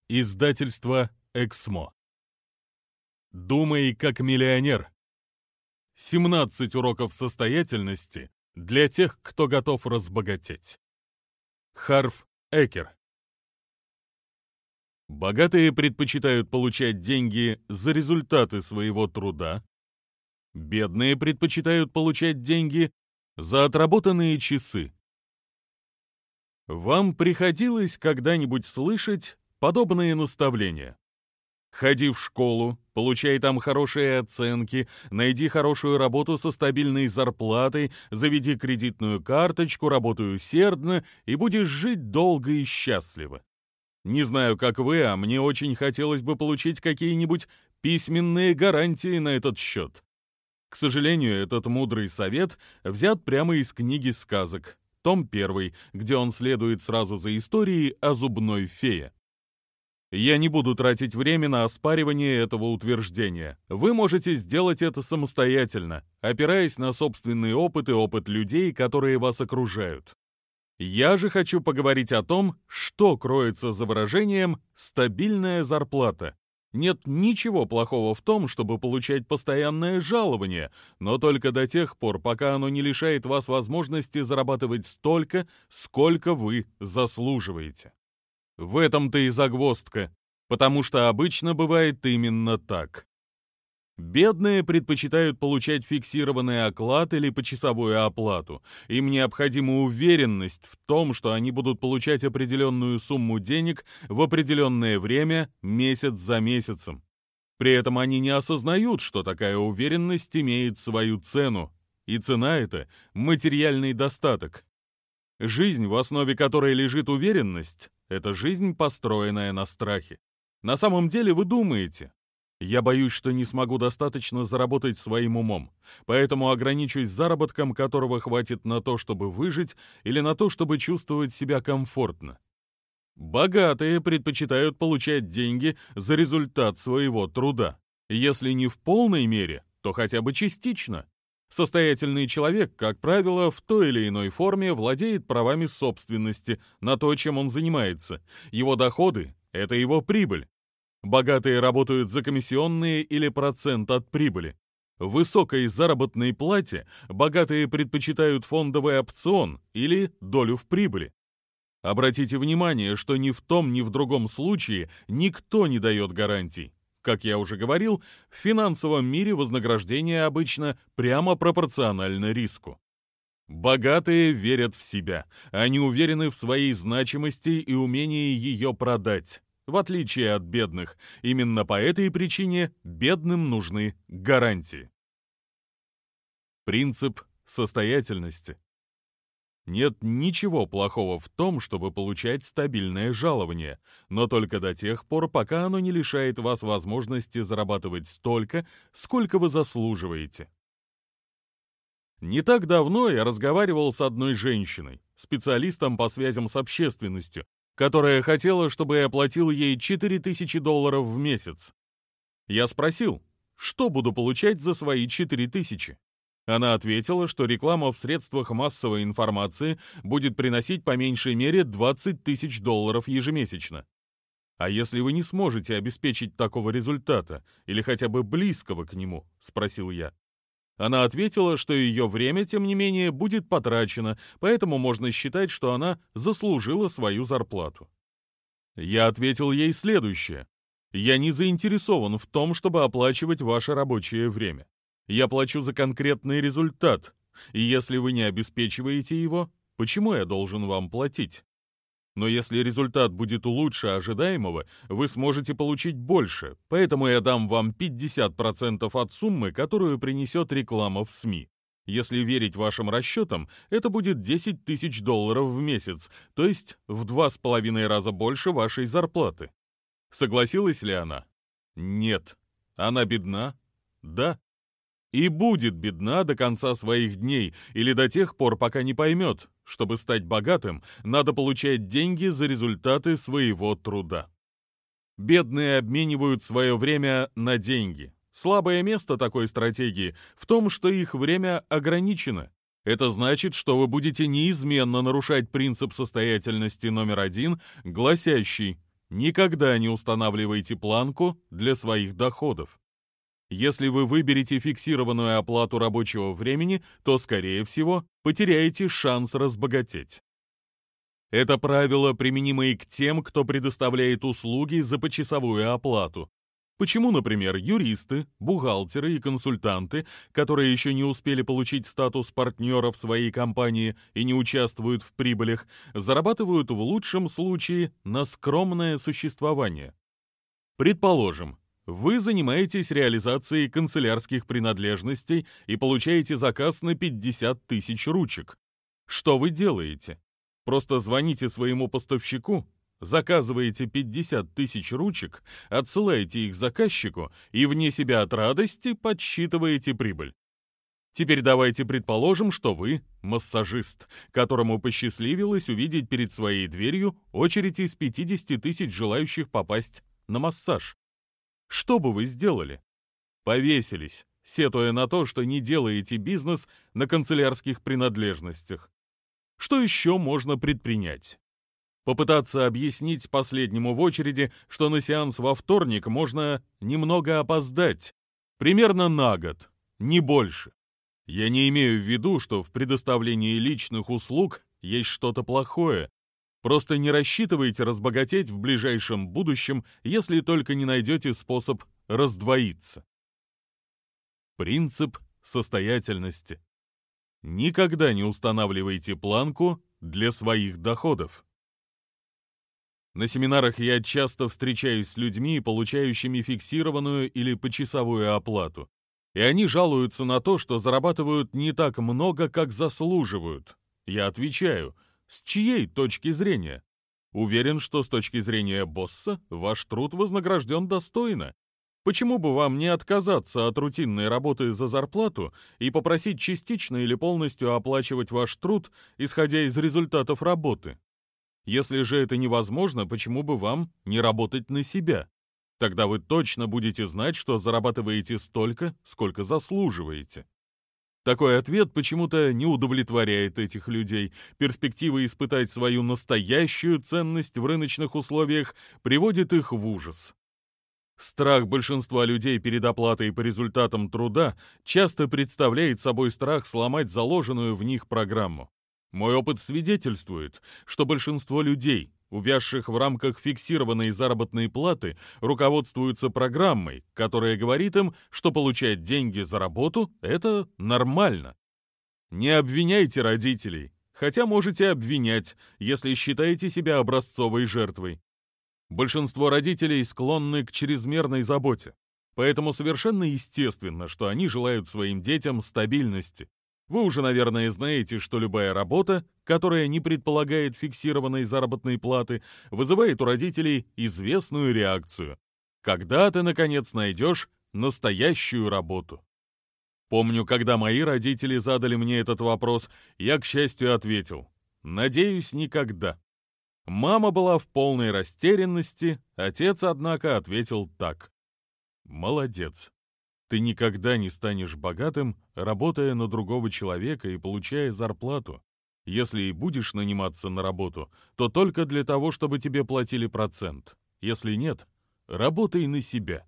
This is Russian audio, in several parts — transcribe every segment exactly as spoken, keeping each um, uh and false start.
Издательство «Эксмо». Думай как миллионер. семнадцать уроков состоятельности для тех, кто готов разбогатеть. Харв Экер. Богатые предпочитают получать деньги за результаты своего труда. Бедные предпочитают получать деньги за отработанные часы. Вам приходилось когда-нибудь слышать подобные наставления? Ходи в школу, получай там хорошие оценки, найди хорошую работу со стабильной зарплатой, заведи кредитную карточку, работай усердно и будешь жить долго и счастливо. Не знаю, как вы, а мне очень хотелось бы получить какие-нибудь письменные гарантии на этот счет. К сожалению, этот мудрый совет взят прямо из книги сказок, том первый, где он следует сразу за историей о зубной фее. Я не буду тратить время на оспаривание этого утверждения. Вы можете сделать это самостоятельно, опираясь на собственный опыт и опыт людей, которые вас окружают. Я же хочу поговорить о том, что кроется за выражением «стабильная зарплата». Нет ничего плохого в том, чтобы получать постоянное жалование, но только до тех пор, пока оно не лишает вас возможности зарабатывать столько, сколько вы заслуживаете. В этом-то и загвоздка, потому что обычно бывает именно так. Бедные предпочитают получать фиксированный оклад или почасовую оплату. Им необходима уверенность в том, что они будут получать определенную сумму денег в определенное время, месяц за месяцем. При этом они не осознают, что такая уверенность имеет свою цену, и цена эта – материальный достаток. Жизнь, в основе которой лежит уверенность, это жизнь, построенная на страхе. На самом деле вы думаете: я боюсь, что не смогу достаточно заработать своим умом, поэтому ограничусь заработком, которого хватит на то, чтобы выжить, или на то, чтобы чувствовать себя комфортно. Богатые предпочитают получать деньги за результат своего труда. Если не в полной мере, то хотя бы частично. Состоятельный человек, как правило, в той или иной форме владеет правами собственности на то, чем он занимается. Его доходы – это его прибыль. Богатые работают за комиссионные или процент от прибыли. В высокой заработной плате богатые предпочитают фондовый опцион или долю в прибыли. Обратите внимание, что ни в том, ни в другом случае никто не дает гарантий. Как я уже говорил, в финансовом мире вознаграждение обычно прямо пропорционально риску. Богатые верят в себя, они уверены в своей значимости и умении ее продать. В отличие от бедных, именно по этой причине бедным нужны гарантии. Принцип состоятельности. Нет ничего плохого в том, чтобы получать стабильное жалование, но только до тех пор, пока оно не лишает вас возможности зарабатывать столько, сколько вы заслуживаете. Не так давно я разговаривал с одной женщиной, специалистом по связям с общественностью, которая хотела, чтобы я платил ей четыре тысячи долларов в месяц. Я спросил, что буду получать за свои четыре тысячи. Она ответила, что реклама в средствах массовой информации будет приносить по меньшей мере двадцать тысяч долларов ежемесячно. А если вы не сможете обеспечить такого результата, или хотя бы близкого к нему, спросил я. Она ответила, что ее время, тем не менее, будет потрачено, поэтому можно считать, что она заслужила свою зарплату. Я ответил ей следующее. Я не заинтересован в том, чтобы оплачивать ваше рабочее время. Я плачу за конкретный результат, и если вы не обеспечиваете его, почему я должен вам платить? Но если результат будет лучше ожидаемого, вы сможете получить больше, поэтому я дам вам пятьдесят процентов от суммы, которую принесет реклама в СМИ. Если верить вашим расчетам, это будет десять тысяч долларов в месяц, то есть в два с половиной раза больше вашей зарплаты. Согласилась ли она? Нет. Она бедна? Да. И будет бедна до конца своих дней или до тех пор, пока не поймет, чтобы стать богатым, надо получать деньги за результаты своего труда. Бедные обменивают свое время на деньги. Слабое место такой стратегии в том, что их время ограничено. Это значит, что вы будете неизменно нарушать принцип состоятельности номер один, гласящий: Никогда не устанавливайте планку для своих доходов. Если вы выберете фиксированную оплату рабочего времени, то, скорее всего, потеряете шанс разбогатеть. Это правило применимо и к тем, кто предоставляет услуги за почасовую оплату. Почему, например, юристы, бухгалтеры и консультанты, которые еще не успели получить статус партнера в своей компании и не участвуют в прибылях, зарабатывают в лучшем случае на скромное существование? Предположим, вы занимаетесь реализацией канцелярских принадлежностей и получаете заказ на пятьдесят тысяч ручек. Что вы делаете? Просто звоните своему поставщику, заказываете пятьдесят тысяч ручек, отсылаете их заказчику и вне себя от радости подсчитываете прибыль. Теперь давайте предположим, что вы массажист, которому посчастливилось увидеть перед своей дверью очередь из пятидесяти тысяч желающих попасть на массаж. Что бы вы сделали? Повесились, сетуя на то, что не делаете бизнес на канцелярских принадлежностях. Что еще можно предпринять? Попытаться объяснить последнему в очереди, что на сеанс во вторник можно немного опоздать, примерно на год, не больше. Я не имею в виду, что в предоставлении личных услуг есть что-то плохое. Просто не рассчитывайте разбогатеть в ближайшем будущем, если только не найдете способ раздвоиться. Принцип состоятельности. Никогда не устанавливайте планку для своих доходов. На семинарах я часто встречаюсь с людьми, получающими фиксированную или почасовую оплату. И они жалуются на то, что зарабатывают не так много, как заслуживают. Я отвечаю, с чьей точки зрения? Уверен, что с точки зрения босса ваш труд вознагражден достойно. Почему бы вам не отказаться от рутинной работы за зарплату и попросить частично или полностью оплачивать ваш труд, исходя из результатов работы? Если же это невозможно, почему бы вам не работать на себя? Тогда вы точно будете знать, что зарабатываете столько, сколько заслуживаете. Такой ответ почему-то не удовлетворяет этих людей. Перспектива испытать свою настоящую ценность в рыночных условиях приводит их в ужас. Страх большинства людей перед оплатой по результатам труда часто представляет собой страх сломать заложенную в них программу. Мой опыт свидетельствует, что большинство людей, увязших в рамках фиксированной заработной платы, руководствуются программой, которая говорит им, что получать деньги за работу – это нормально. Не обвиняйте родителей, хотя можете обвинять, если считаете себя образцовой жертвой. Большинство родителей склонны к чрезмерной заботе, поэтому совершенно естественно, что они желают своим детям стабильности. Вы уже, наверное, знаете, что любая работа, которая не предполагает фиксированной заработной платы, вызывает у родителей известную реакцию. Когда ты, наконец, найдешь настоящую работу? Помню, когда мои родители задали мне этот вопрос, я, к счастью, ответил: «Надеюсь, никогда». Мама была в полной растерянности, отец, однако, ответил так: «Молодец. Ты никогда не станешь богатым, работая на другого человека и получая зарплату. Если и будешь наниматься на работу, то только для того, чтобы тебе платили процент. Если нет, работай на себя».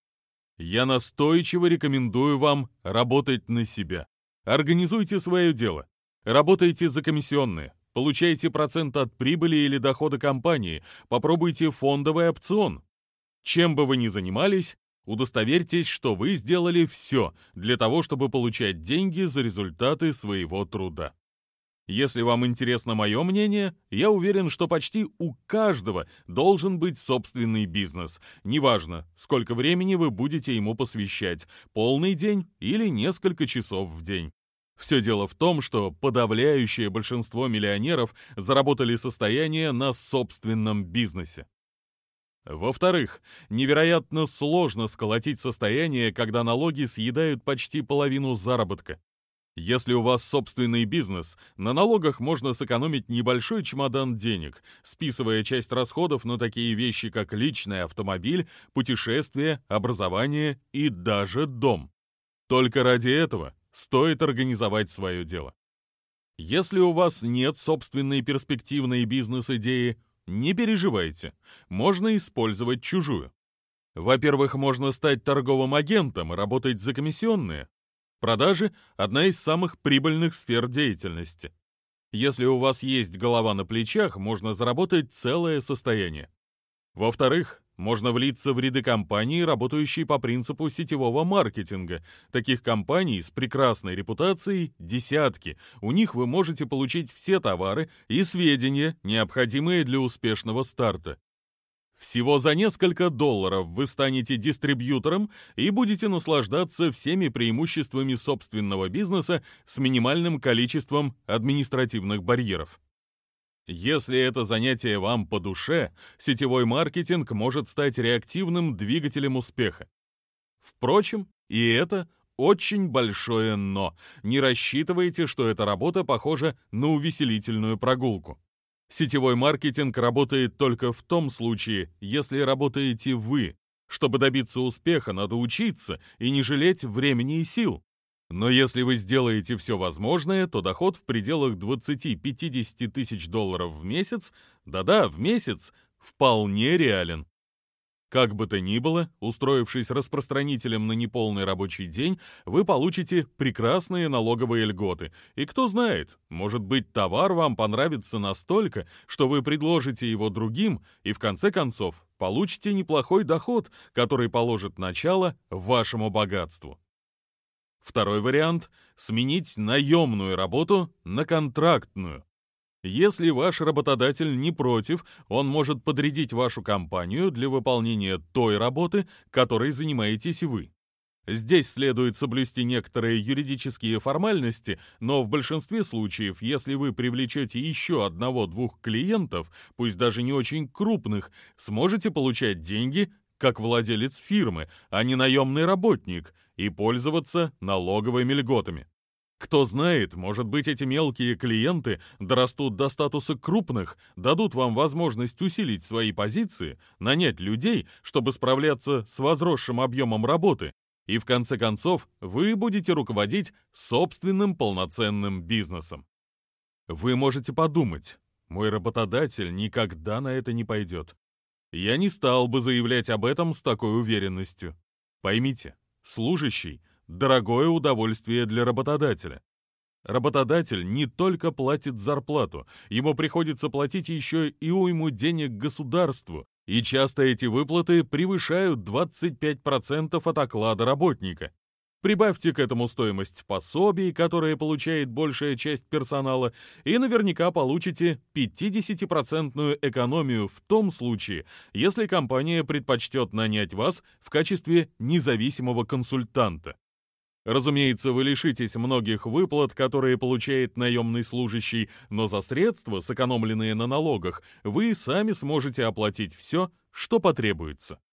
Я настойчиво рекомендую вам работать на себя. Организуйте свое дело. Работайте за комиссионные. Получайте процент от прибыли или дохода компании. Попробуйте фондовый опцион. Чем бы вы ни занимались, удостоверьтесь, что вы сделали все для того, чтобы получать деньги за результаты своего труда. Если вам интересно мое мнение, я уверен, что почти у каждого должен быть собственный бизнес. Неважно, сколько времени вы будете ему посвящать, полный день или несколько часов в день. Все дело в том, что подавляющее большинство миллионеров заработали состояние на собственном бизнесе. Во-вторых, невероятно сложно сколотить состояние, когда налоги съедают почти половину заработка. Если у вас собственный бизнес, на налогах можно сэкономить небольшой чемодан денег, списывая часть расходов на такие вещи, как личный автомобиль, путешествия, образование и даже дом. Только ради этого стоит организовать свое дело. Если у вас нет собственной перспективной бизнес-идеи, Не переживайте, можно использовать чужую. Во-первых, можно стать торговым агентом и работать за комиссионные. Продажи – одна из самых прибыльных сфер деятельности. Если у вас есть голова на плечах, можно заработать целое состояние. Во-вторых, можно влиться в ряды компаний, работающие по принципу сетевого маркетинга. Таких компаний с прекрасной репутацией десятки. У них вы можете получить все товары и сведения, необходимые для успешного старта. Всего за несколько долларов вы станете дистрибьютором и будете наслаждаться всеми преимуществами собственного бизнеса с минимальным количеством административных барьеров. Если это занятие вам по душе, сетевой маркетинг может стать реактивным двигателем успеха. Впрочем, и это очень большое «но». Не рассчитывайте, что эта работа похожа на увеселительную прогулку. Сетевой маркетинг работает только в том случае, если работаете вы. Чтобы добиться успеха, надо учиться и не жалеть времени и сил. Но если вы сделаете все возможное, то доход в пределах двадцать-пятьдесят тысяч долларов в месяц, да-да, в месяц, вполне реален. Как бы то ни было, устроившись распространителем на неполный рабочий день, вы получите прекрасные налоговые льготы. И кто знает, может быть, товар вам понравится настолько, что вы предложите его другим и в конце концов получите неплохой доход, который положит начало вашему богатству. Второй вариант – сменить наемную работу на контрактную. Если ваш работодатель не против, он может подрядить вашу компанию для выполнения той работы, которой занимаетесь вы. Здесь следует соблюсти некоторые юридические формальности, но в большинстве случаев, если вы привлечете еще одного-двух клиентов, пусть даже не очень крупных, сможете получать деньги как владелец фирмы, а не наемный работник, и пользоваться налоговыми льготами. Кто знает, может быть, эти мелкие клиенты дорастут до статуса крупных, дадут вам возможность усилить свои позиции, нанять людей, чтобы справляться с возросшим объемом работы, и в конце концов вы будете руководить собственным полноценным бизнесом. Вы можете подумать, мой работодатель никогда на это не пойдет. Я не стал бы заявлять об этом с такой уверенностью. Поймите, служащий – дорогое удовольствие для работодателя. Работодатель не только платит зарплату, ему приходится платить еще и уйму денег государству, и часто эти выплаты превышают двадцать пять процентов от оклада работника. Прибавьте к этому стоимость пособий, которые получает большая часть персонала, и наверняка получите пятидесятипроцентную экономию в том случае, если компания предпочтет нанять вас в качестве независимого консультанта. Разумеется, вы лишитесь многих выплат, которые получает наемный служащий, но за средства, сэкономленные на налогах, вы сами сможете оплатить все, что потребуется.